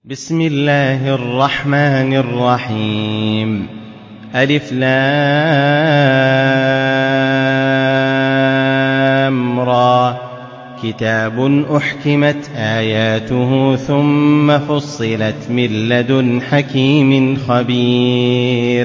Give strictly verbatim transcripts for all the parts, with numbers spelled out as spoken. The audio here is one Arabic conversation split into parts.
بسم الله الرحمن الرحيم. ألف لام را. كتاب أحكمت آياته ثم فصلت من لدن حكيم خبير.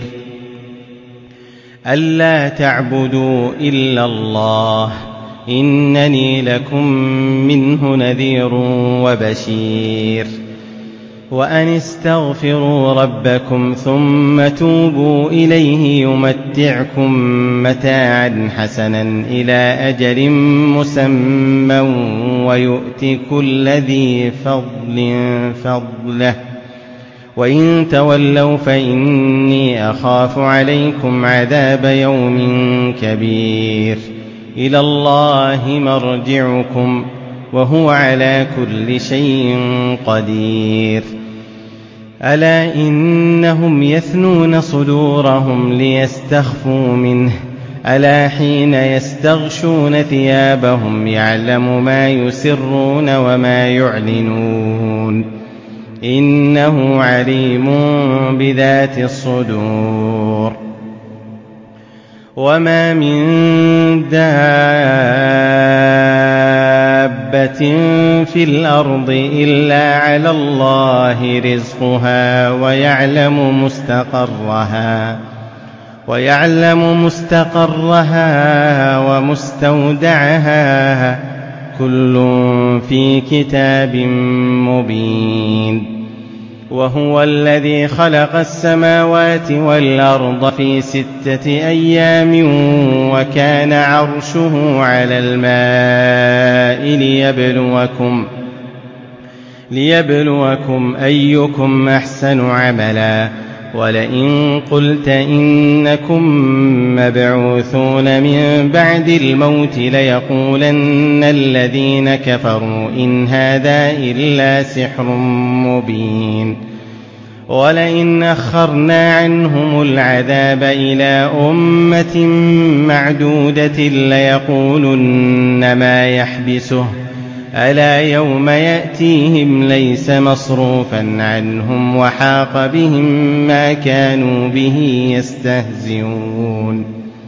ألا تعبدوا إلا الله إنني لكم منه نذير وبشير. وأن استغفروا ربكم ثم توبوا إليه يمتعكم متاعا حسنا إلى أجل مسمى ويؤت كل ذي فضل فضله وإن تولوا فإني أخاف عليكم عذاب يوم كبير. إلى الله مرجعكم وهو على كل شيء قدير. ألا إنهم يثنون صدورهم ليستخفوا منه ألا حين يستغشون ثيابهم يعلم ما يسرون وما يعلنون إنه عليم بذات الصدور. وما من دابة في الأرض إلا على الله رزقها ويعلم مستقرها ويعلم مستقرها ومستودعها كل في كتاب مبين. وهو الذي خلق السماوات والأرض في ستة أيام وكان عرشه على الماء ليبلوكم, ليبلوكم أيكم أحسن عملا. ولئن قلت إنكم مبعوثون من بعد الموت ليقولن الذين كفروا إن هذا إلا سحر مبين. ولئن أخرنا عنهم العذاب إلى أمة معدودة ليقولن ما يحبسه ألا يوم يأتيهم ليس مصروفا عنهم وحاق بهم ما كانوا به يستهزئون.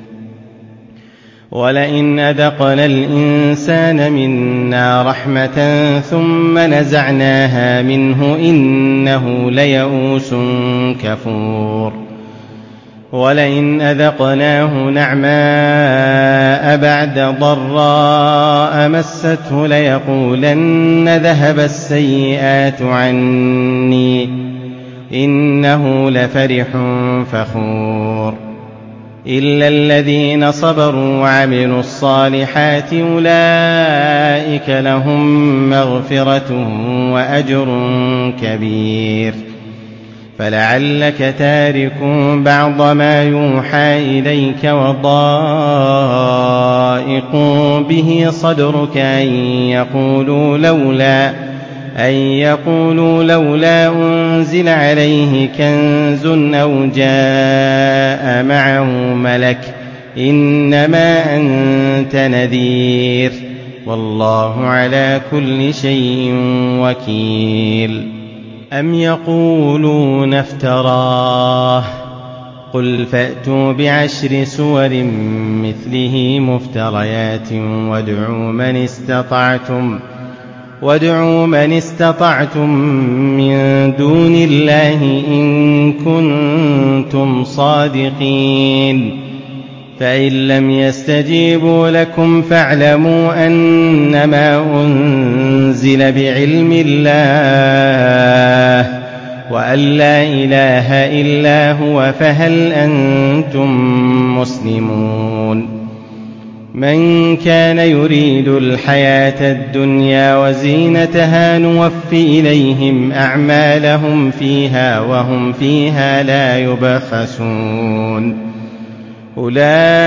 ولئن أذقنا الإنسان منا رحمة ثم نزعناها منه إنه ليئوس كفور. ولئن أذقناه نعماء بعد ضراء مسته ليقولن ذهب السيئات عني إنه لفرح فخور. إلا الذين صبروا وعملوا الصالحات أولئك لهم مغفرة وأجر كبير. فلعلك تارك بعض ما يوحى إليك وضائق به صدرك أن يقولوا لولا أن يقولوا لولا أنزل عليه كنز أو جاء معه ملك إنما أنت نذير والله على كل شيء وكيل. أم يقولون افتراه قل فأتوا بعشر سور مثله مفتريات وادعوا من استطعتم وادعوا من استطعتم من دون الله إن كنتم صادقين. فإن لم يستجيبوا لكم فاعلموا أنما أنزل بعلم الله وأن لا إله إلا هو فهل أنتم مسلمون. من كان يريد الحياة الدنيا وزينتها نوف إليهم أعمالهم فيها وهم فيها لا يبخسون. أولئك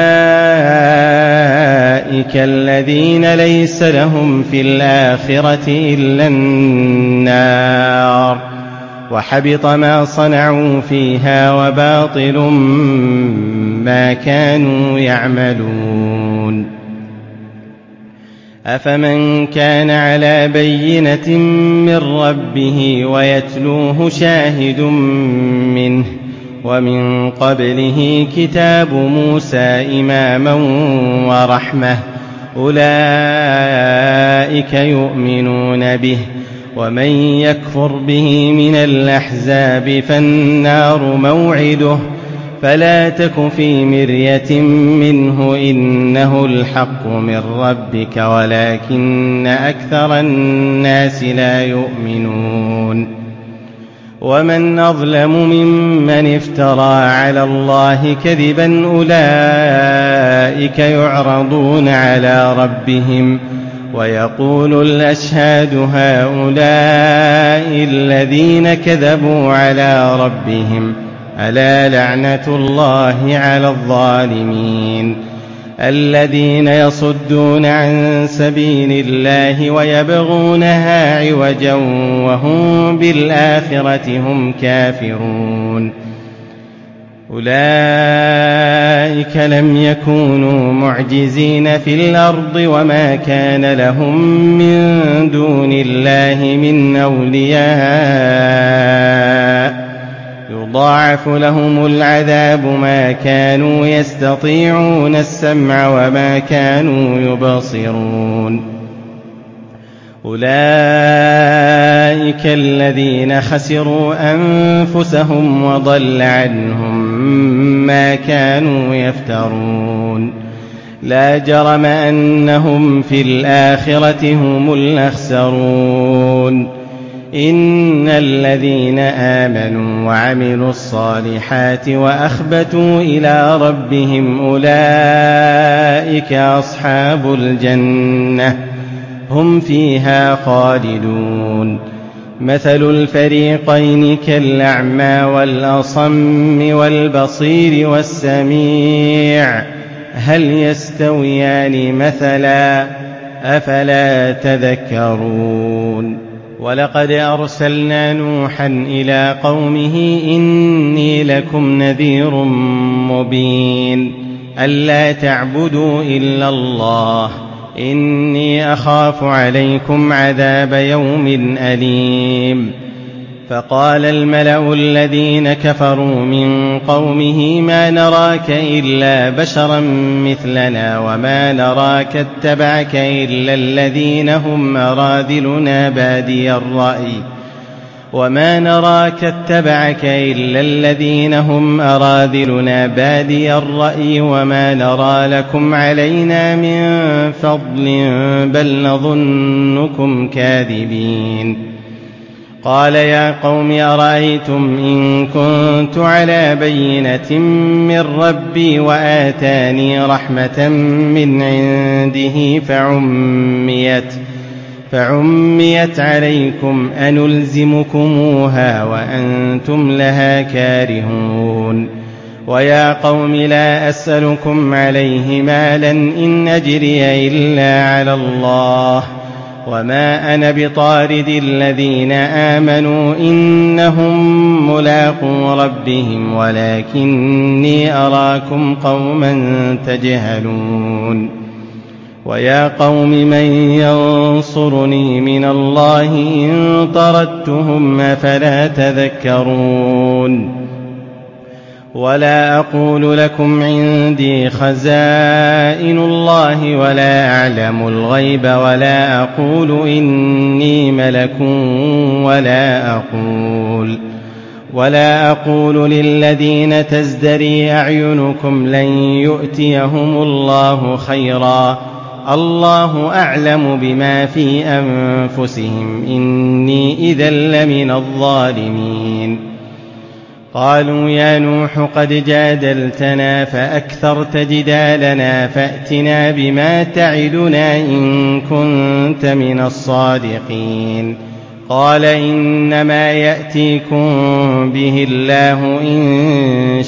الذين ليس لهم في الآخرة إلا النار وحبط ما صنعوا فيها وباطل ما كانوا يعملون. أفمن كان على بينة من ربه ويتلوه شاهد منه ومن قبله كتاب موسى إماما ورحمة أولئك يؤمنون به ومن يكفر به من الأحزاب فالنار موعده فلا تك في مرية منه إنه الحق من ربك ولكن أكثر الناس لا يؤمنون ومن أظلم ممن افترى على الله كذبا أولئك يعرضون على ربهم ويقول الأشهاد هؤلاء الذين كذبوا على ربهم ألا لعنة الله على الظالمين الذين يصدون عن سبيل الله ويبغونها عوجا وهم بالآخرة هم كافرون أولئك لم يكونوا معجزين في الأرض وما كان لهم من دون الله من أولياء يضاعف لهم العذاب ما كانوا يستطيعون السمع وما كانوا يبصرون أولئك الذين خسروا أنفسهم وضل عنهم ما كانوا يفترون لا جرم أنهم في الآخرة هم الأخسرون إن الذين آمنوا وعملوا الصالحات وأخبتوا إلى ربهم أولئك أصحاب الجنة هم فيها خالدون مثل الفريقين كالأعمى والأصم والبصير والسميع هل يستويان مثلا أفلا تذكرون ولقد أرسلنا نوحا إلى قومه إني لكم نذير مبين ألا تعبدوا إلا الله إني أخاف عليكم عذاب يوم أليم فقال الملأ الذين كفروا من قومه ما نراك إلا بشرا مثلنا وما نراك اتبعك إلا الذين هم أراذلنا بادي الرأي وما نراك اتبعك إلا الذين هم أراذلنا بادي الرأي وما نرى لكم علينا من فضل بل نظنكم كاذبين قال يا قوم أرأيتم إن كنت على بينة من ربي وآتاني رحمة من عنده فعميت فعميت عليكم أنلزمكموها وأنتم لها كارهون ويا قوم لا أسألكم عليه مالا إن أجري إلا على الله وما أنا بطارد الذين آمنوا إنهم ملاقو ربهم ولكني أراكم قوما تجهلون ويا قوم من ينصرني من الله إن طردتهم أفلا تذكرون ولا أقول لكم عندي خزائن الله ولا أعلم الغيب ولا أقول إني ملك ولا أقول ولا أقول للذين تزدري أعينكم لن يؤتيهم الله خيرا الله أعلم بما في أنفسهم إني إذا لمن الظالمين قالوا يا نوح قد جادلتنا فأكثرت جدالنا فأتنا بما تعدنا إن كنت من الصادقين قال إنما يأتيكم به الله إن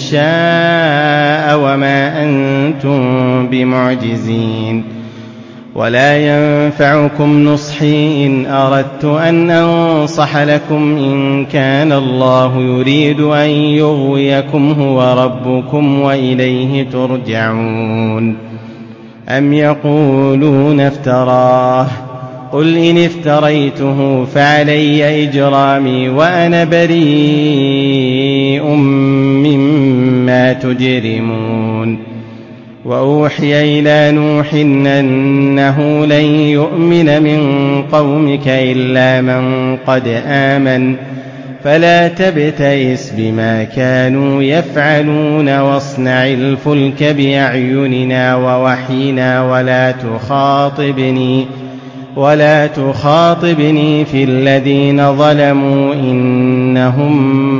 شاء وما أنتم بمعجزين ولا ينفعكم نصحي إن أردت أن أنصح لكم إن كان الله يريد أن يغويكم هو ربكم وإليه ترجعون أم يقولون افتراه قل إن افتريته فعلي إجرامي وأنا بريء مما تجرمون وأوحي إلى نوح أنه لن يؤمن من قومك إلا من قد آمن فلا تبتئس بما كانوا يفعلون واصنع الفلك بأعيننا ووحينا ولا تخاطبني ولا تخاطبني في الذين ظلموا إنهم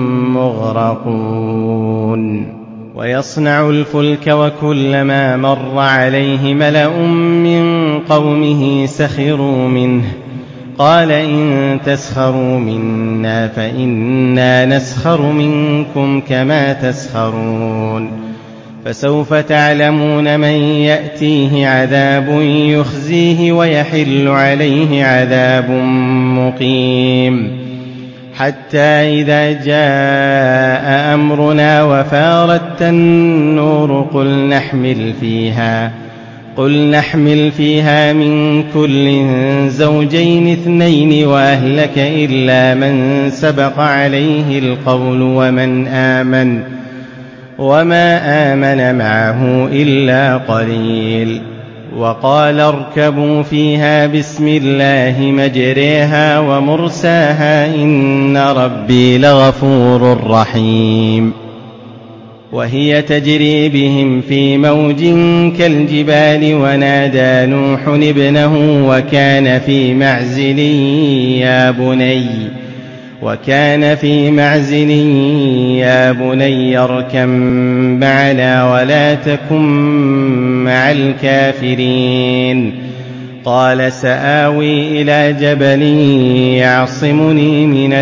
مغرقون ويصنع الفلك وكلما مر عليه ملأ من قومه سخروا منه قال إن تسخروا منا فإنا نسخر منكم كما تسخرون فسوف تعلمون من يأتيه عذاب يخزيه ويحل عليه عذاب مقيم حتى إذا جاء أمرنا وفارت النور قل نحمل فيها قل نحمل فيها من كل زوجين اثنين وأهلك إلا من سبق عليه القول ومن آمن وما آمن معه إلا قليل وقال اركبوا فيها بسم الله مجريها ومرساها إن ربي لغفور رحيم وهي تجري بهم في موج كالجبال ونادى نوح ابنه وكان في معزل يا بني وكان في معزل يا بني اركب معنا ولا تكن مع الكافرين قال سآوي إلى جبل يعصمني من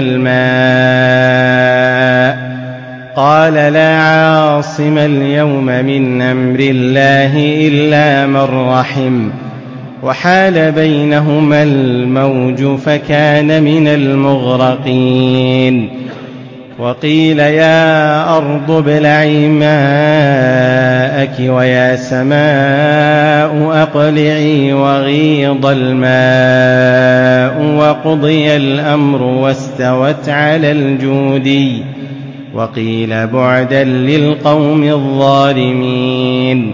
الماء قال لا عاصم اليوم من أمر الله إلا من رحم وحال بينهما الموج فكان من المغرقين وقيل يا أرض ابلعي ماءك ويا سماء أقلعي وغيض الماء وقضي الأمر واستوت على الجودي وقيل بعدا للقوم الظالمين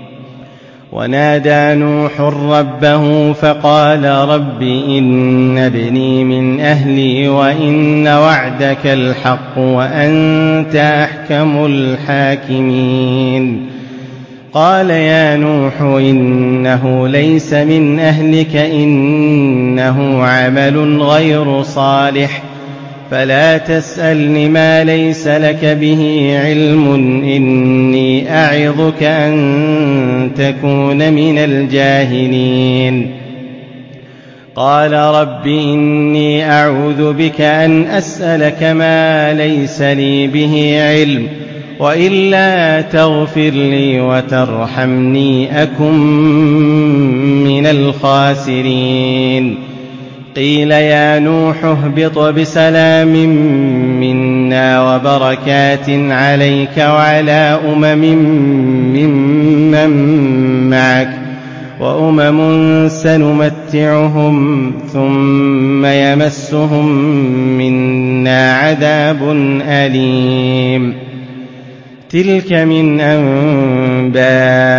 ونادى نوح ربه فقال رب إن ابني من أهلي وإن وعدك الحق وأنت أحكم الحاكمين قال يا نوح إنه ليس من أهلك إنه عمل غير صالح فلا تسألني ما ليس لك به علم إني أعظك أن تكون من الجاهلين قال رب إني أعوذ بك أن أسألك ما ليس لي به علم وإلا تغفر لي وترحمني أكن من الخاسرين قيل يا نوح اهبط بسلام منا وبركات عليك وعلى أمم ممن معك وأمم سنمتعهم ثم يمسهم منا عذاب أليم تلك من أنباء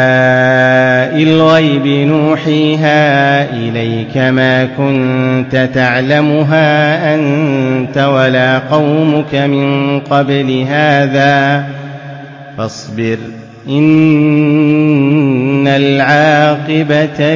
الغيب نوحيها إليك ما كنت تعلمها أنت ولا قومك من قبل هذا فاصبر إن العاقبة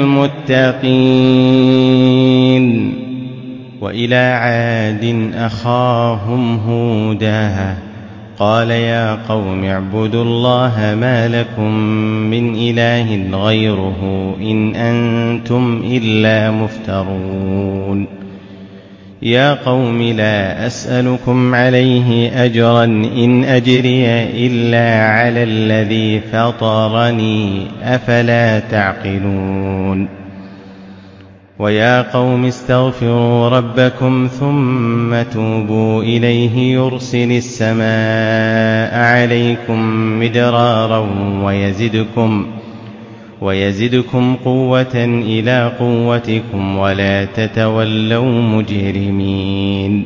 للمتقين وإلى عاد أخاهم هودا قال يا قوم اعبدوا الله ما لكم من إله غيره إن أنتم إلا مفترون يا قوم لا أسألكم عليه أجرا إن أجري إلا على الذي فطرني أفلا تعقلون ويا قوم استغفروا ربكم ثم توبوا إليه يرسل السماء عليكم مدرارا ويزدكم ويزدكم قوة إلى قوتكم ولا تتولوا مجرمين.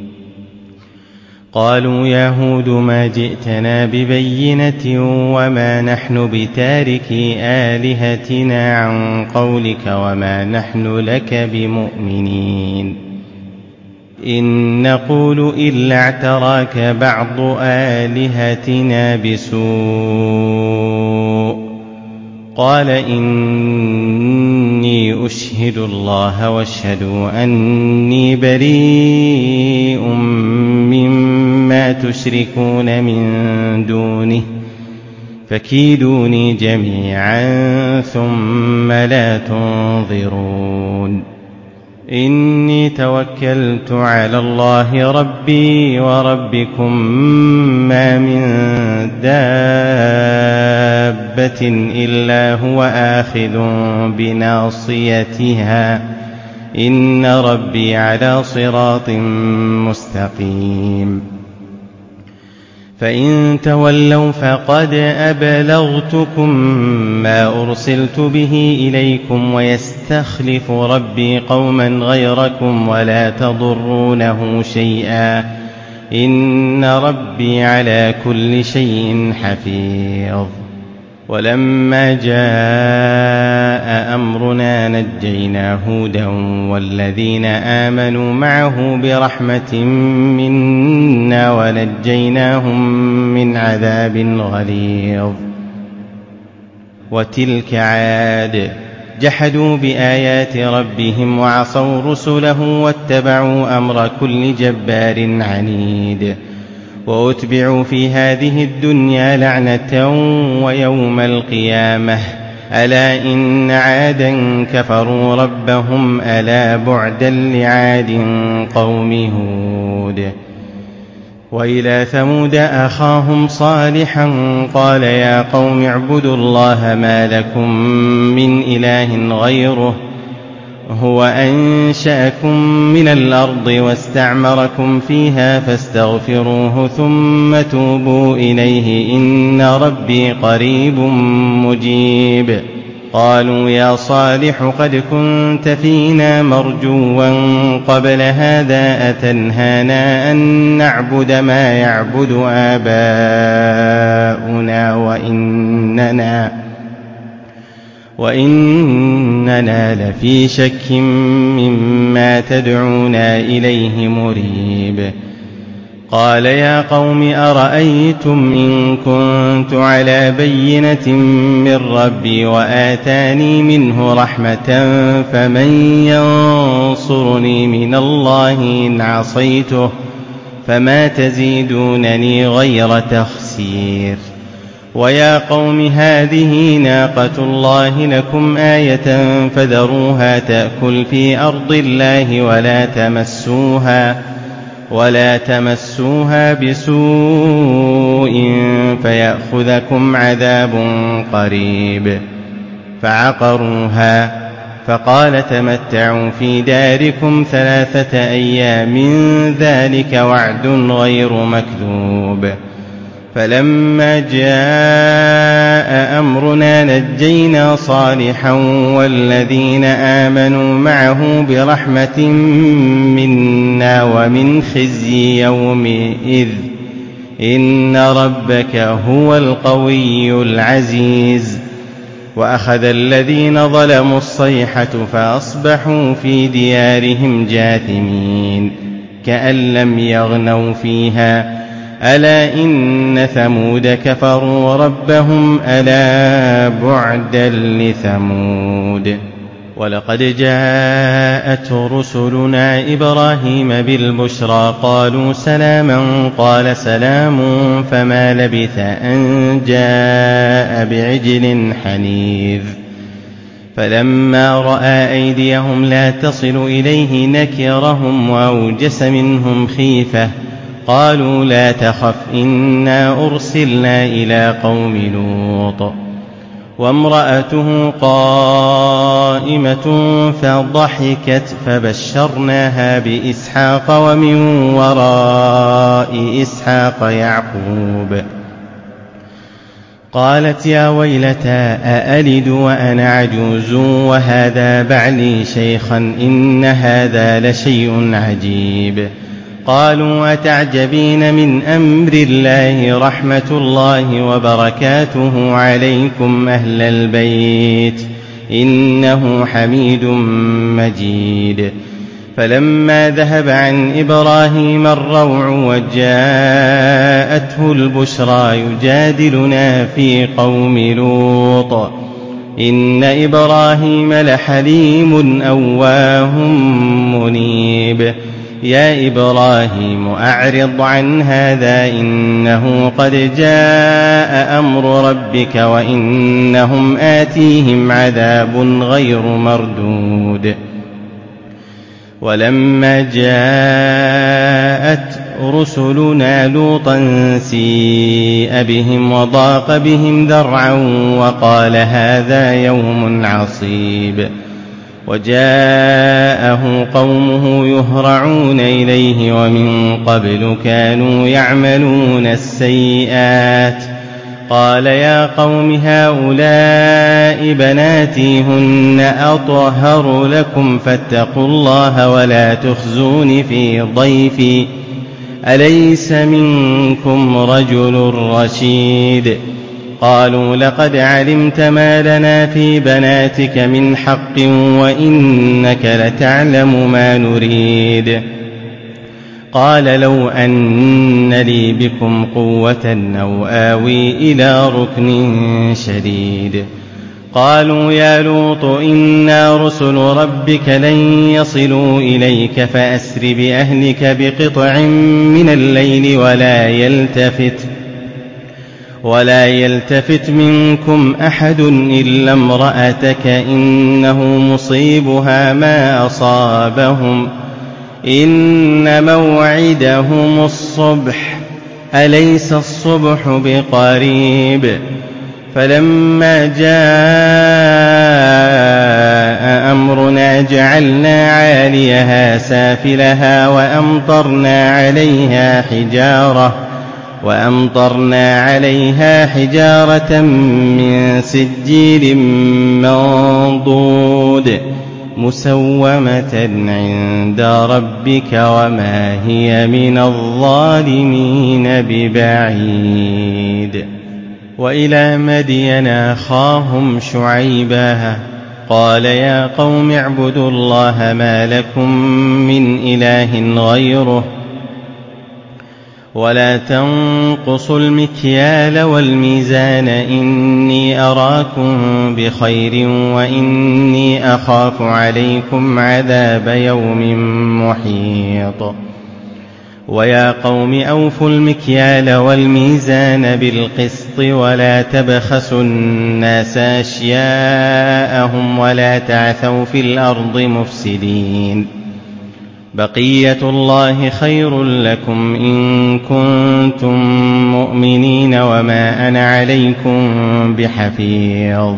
قالوا يا هود ما جئتنا ببينة وما نحن بتاركي آلهتنا عن قولك وما نحن لك بمؤمنين إن نقول إلا اعتراك بعض آلهتنا بسوء. قال إني أشهد الله واشهدوا أني بريء مما تشركون من دونه فكيدوني جميعا ثم لا تنظرون. إني توكلت على الله ربي وربكم ما من دابة إلا هو آخذ بناصيتها إن ربي على صراط مستقيم. فإن تولوا فقد أبلغتكم ما أرسلت به إليكم ويستخلف ربي قوما غيركم ولا تضرونه شيئا إن ربي على كل شيء حفيظ. ولما جاء أمرنا نجينا هودا والذين آمنوا معه برحمة منا ونجيناهم من عذاب غليظ. وتلك عاد جحدوا بآيات ربهم وعصوا رسله واتبعوا أمر كل جبار عنيد. وأتبعوا في هذه الدنيا لعنة ويوم القيامة ألا إن عادا كفروا ربهم ألا بعدا لعاد قوم هود. وإلى ثمود أخاهم صالحا قال يا قوم اعبدوا الله ما لكم من إله غيره هو أنشأكم من الأرض واستعمركم فيها فاستغفروه ثم توبوا إليه إن ربي قريب مجيب. قالوا يا صالح قد كنت فينا مرجوا قبل هذا أتنهانا أن نعبد ما يعبد آباؤنا وإننا وإننا لفي شك مما تدعونا إليه مريب. قال يا قوم أرأيتم إن كنت على بينة من ربي وآتاني منه رحمة فمن ينصرني من الله إن عصيته فما تزيدونني غير تخسير. ويا قوم هذه ناقة الله لكم آية فذروها تأكل في أرض الله ولا تمسوها ولا تمسوها بسوء فيأخذكم عذاب قريب. فعقروها فقال تمتعوا في داركم ثلاثة أيام ذلك وعد غير مكذوب. فلما جاء أمرنا نجينا صالحا والذين آمنوا معه برحمة منا ومن خزي يومئذ إن ربك هو القوي العزيز. وأخذ الذين ظلموا الصيحة فأصبحوا في ديارهم جاثمين كأن لم يغنوا فيها ألا إن ثمود كفروا ربهم ألا بعدا لثمود. ولقد جاءت رسلنا إبراهيم بالبشرى قالوا سلاما قال سلام فما لبث أن جاء بعجل حنيذ. فلما رأى أيديهم لا تصل إليه نكرهم وأوجس منهم خيفة قالوا لا تخف إنا أرسلنا إلى قوم لوط. وامرأته قائمة فضحكت فبشرناها بإسحاق ومن وراء إسحاق يعقوب. قالت يا ويلتى أألد وأنا عجوز وهذا بعلي شيخا إن هذا لشيء عجيب. قالوا أتعجبين من أمر الله رحمة الله وبركاته عليكم أهل البيت إنه حميد مجيد. فلما ذهب عن إبراهيم الروع وجاءته البشرى يجادلنا في قوم لوط إن إبراهيم لحليم أواه منيب. يا إبراهيم أعرض عن هذا إنه قد جاء أمر ربك وإنهم آتيهم عذاب غير مردود. ولما جاءت رسلنا لوطا سيء بهم وضاق بهم ذرعا وقال هذا يوم عصيب. وجاءه قومه يهرعون إليه ومن قبل كانوا يعملون السيئات. قال يا قوم هؤلاء بناتي هن أطهر لكم فاتقوا الله ولا تخزون في ضيفي أليس منكم رجل رشيد. قالوا لقد علمت ما لنا في بناتك من حق وإنك لتعلم ما نريد. قال لو أن لي بكم قوة أو آوي إلى ركن شديد. قالوا يا لوط إنا رسل ربك لن يصلوا إليك فأسر بأهلك بقطع من الليل ولا يلتفت ولا يلتفت منكم أحد إلا امرأتك إنه مصيبها ما أصابهم إن موعدهم الصبح أليس الصبح بقريب. فلما جاء أمرنا جعلنا عاليها سافلها وأمطرنا عليها حجارة وأمطرنا عليها حجارة من سجيل منضود مسومة عند ربك وما هي من الظالمين ببعيد. وإلى مدين أخاهم شعيبا قال يا قوم اعبدوا الله ما لكم من إله غيره ولا تنقصوا المكيال والميزان إني أراكم بخير وإني أخاف عليكم عذاب يوم محيط. ويا قوم أوفوا المكيال والميزان بالقسط ولا تبخسوا الناس أشياءهم ولا تعثوا في الأرض مفسدين. بقية الله خير لكم إن كنتم مؤمنين وما أنا عليكم بحفيظ.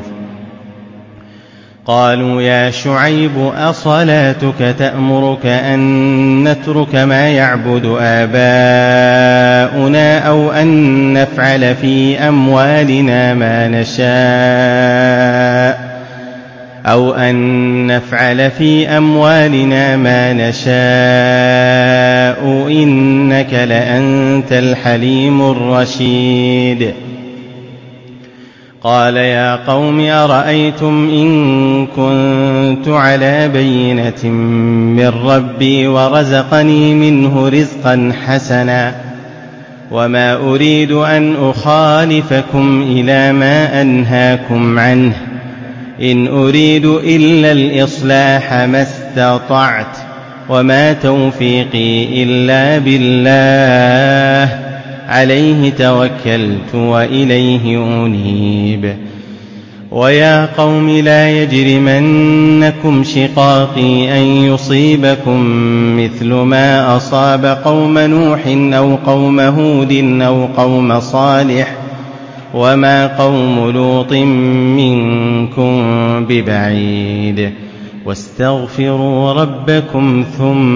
قالوا يا شعيب أصلاتك تأمرك أن نترك ما يعبد آباؤنا أو أن نفعل في أموالنا ما نشاء أو أن نفعل في أموالنا ما نشاء إنك لأنت الحليم الرشيد. قال يا قوم أرأيتم إن كنت على بينة من ربي ورزقني منه رزقا حسنا وما أريد أن أخالفكم إلى ما أنهاكم عنه إن أريد إلا الإصلاح ما استطعت وما توفيقي إلا بالله عليه توكلت وإليه أنيب. ويا قوم لا يجرمنكم شقاقي أن يصيبكم مثل ما أصاب قوم نوح أو قوم هود أو قوم صالح وما قوم لوط منكم ببعيد. واستغفروا ربكم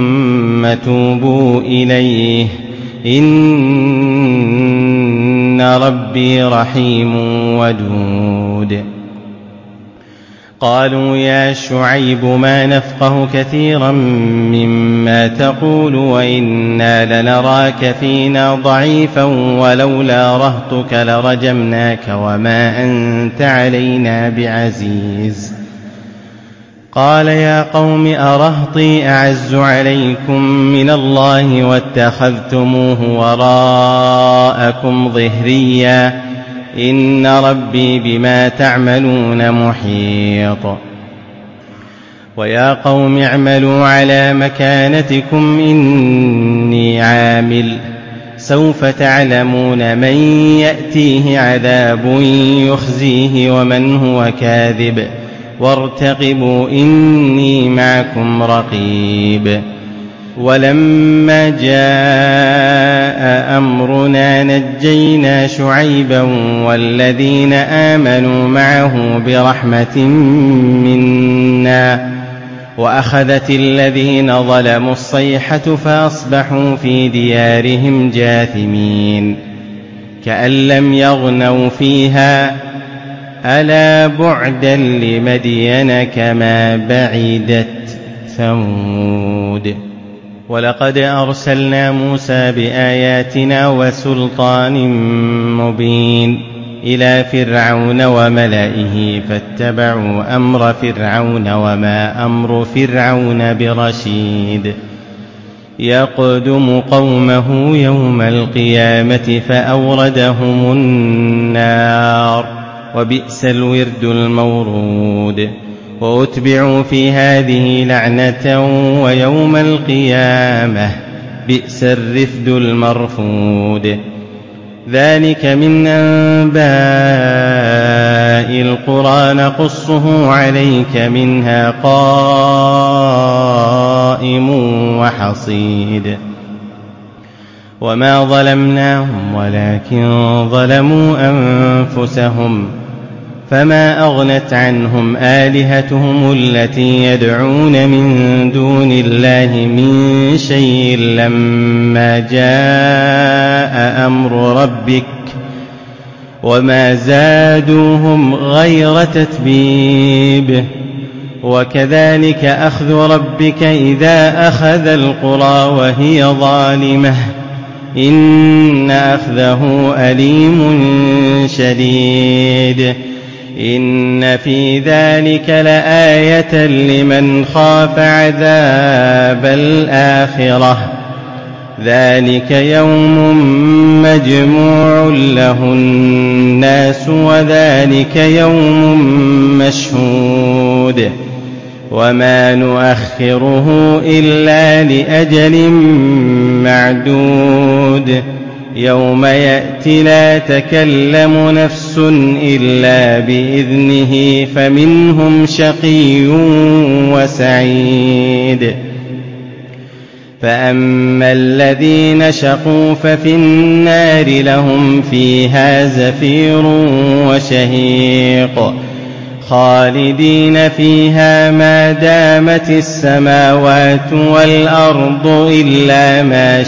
ثم توبوا إليه إن ربي رحيم ودود. قالوا يا شعيب ما نفقه كثيرا مما تقول وإنا لنراك فينا ضعيفا ولولا رهطك لرجمناك وما أنت علينا بعزيز. قال يا قوم أرهطي أعز عليكم من الله واتخذتموه وراءكم ظهريا إن ربي بما تعملون محيط. ويا قوم اعملوا على مكانتكم إني عامل سوف تعلمون من يأتيه عذاب يخزيه ومن هو كاذب وارتقبوا إني معكم رقيب. ولما جاء أمرنا نجينا شعيبا والذين آمنوا معه برحمة منا وأخذت الذين ظلموا الصيحة فأصبحوا في ديارهم جاثمين كأن لم يغنوا فيها ألا بعدا لمدين كما بعدت ثمود. ولقد أرسلنا موسى بآياتنا وسلطان مبين إلى فرعون وملئه فاتبعوا أمر فرعون وما أمر فرعون برشيد. يقدم قومه يوم القيامة فأوردهم النار وبئس الورد المورود. وأتبعوا في هذه لعنة ويوم القيامة بئس الرفد المرفود. ذلك من أنباء القرى نقصه عليك منها قائم وحصيد. وما ظلمناهم ولكن ظلموا أنفسهم فما أغنت عنهم آلهتهم التي يدعون من دون الله من شيء لما جاء أمر ربك وما زادوهم غير تتبيب. وكذلك أخذ ربك إذا أخذ القرى وهي ظالمة إن أخذه أليم شديد. إن في ذلك لآية لمن خاف عذاب الآخرة ذلك يوم مجموع له الناس وذلك يوم مشهود. وما نؤخره إلا لأجل معدود. يوم يأتي لا تكلم نفس إلا بإذنه فمنهم شقي وسعيد. فأما الذين شقوا ففي النار لهم فيها زفير وشهيق خالدين فيها ما دامت السماوات والأرض إلا ما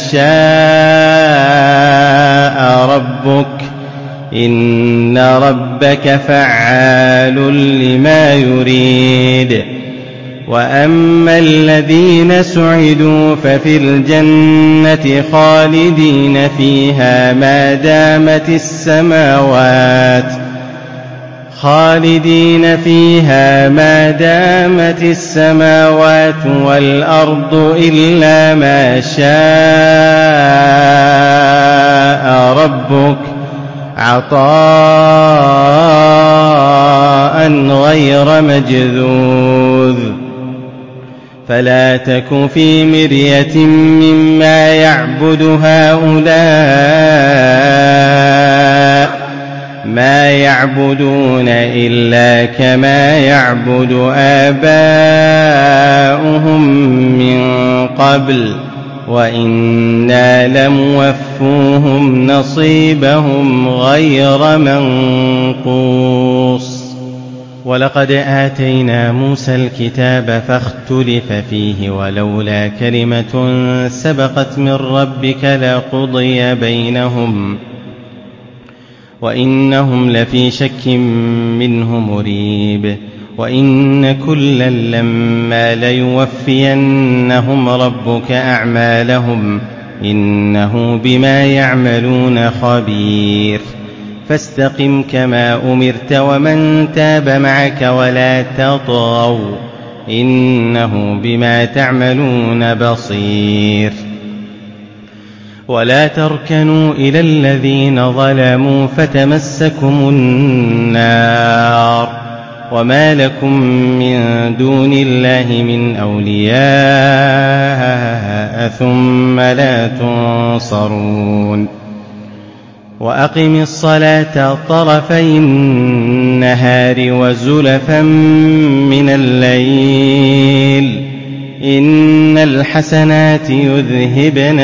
شاء ربك إن ربك فعال لما يريد. وأما الذين سعدوا ففي الجنة خالدين فيها ما دامت السماوات خالدين فيها ما دامت السماوات والأرض إلا ما شاء ربك عطاء غير مجذوذ. فلا تك في مرية مما يعبد هؤلاء ما يعبدون إلا كما يعبد آباؤهم من قبل وإنا لموفوهم نصيبهم غير منقوص. ولقد آتينا موسى الكتاب فاختلف فيه ولولا كلمة سبقت من ربك لقضي بينهم وإنهم لفي شك منه مريب وإن كلا لما ليوفينهم ربك أعمالهم إنه بما يعملون خبير فاستقم كما أمرت ومن تاب معك ولا تطغوا إنه بما تعملون بصير ولا تركنوا إلى الذين ظلموا فتمسكم النار وما لكم من دون الله من أولياء ثم لا تنصرون وأقم الصلاة طرفي النهار وزلفا من الليل إن الحسنات يذهبن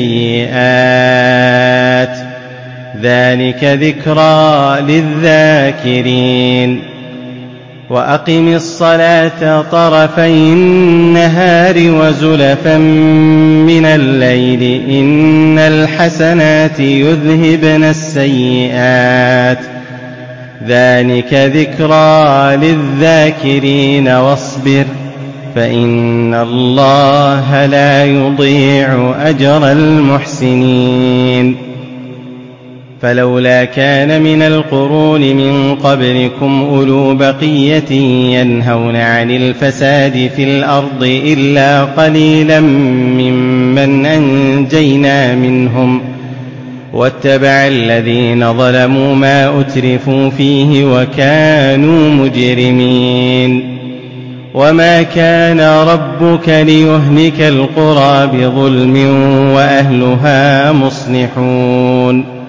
السيئات ذلك ذكرى للذاكرين وأقم الصلاة طرفي النهار وزلفا من الليل إن الحسنات يذهبن السيئات ذلك ذكرى للذاكرين واصبر فإن الله لا يضيع أجر المحسنين فلولا كان من القرون من قبلكم أولو بقية ينهون عن الفساد في الأرض إلا قليلا ممن أنجينا منهم واتبع الذين ظلموا ما أترفوا فيه وكانوا مجرمين وما كان ربك ليهلك القرى بظلم وأهلها مصلحون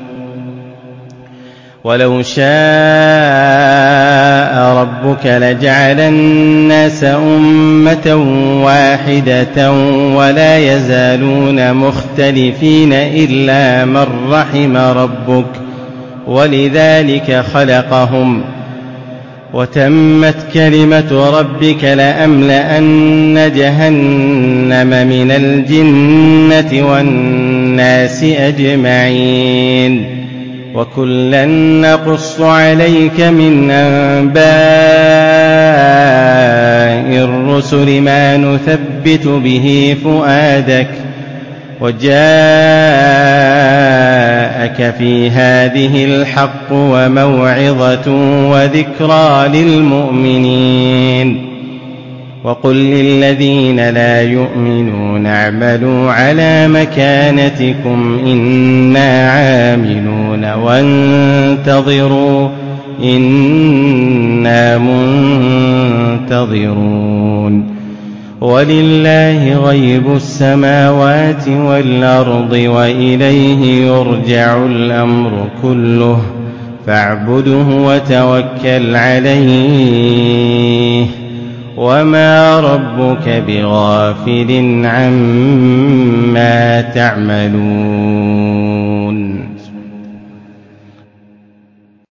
ولو شاء ربك لجعل الناس أمة واحدة ولا يزالون مختلفين إلا من رحم ربك ولذلك خلقهم وتمت كلمة ربك لأملأن جهنم من الجنة والناس أجمعين وكلا نقص عليك من أنباء الرسل ما نثبت به فؤادك وجاءك في هذه الحق وموعظة وذكرى للمؤمنين وقل للذين لا يؤمنون اعملوا على مكانتكم إنا عاملون وانتظروا إنا منتظرون ولله غيب السماوات والأرض وإليه يرجع الأمر كله فاعبده وتوكل عليه وما ربك بغافل عما تعملون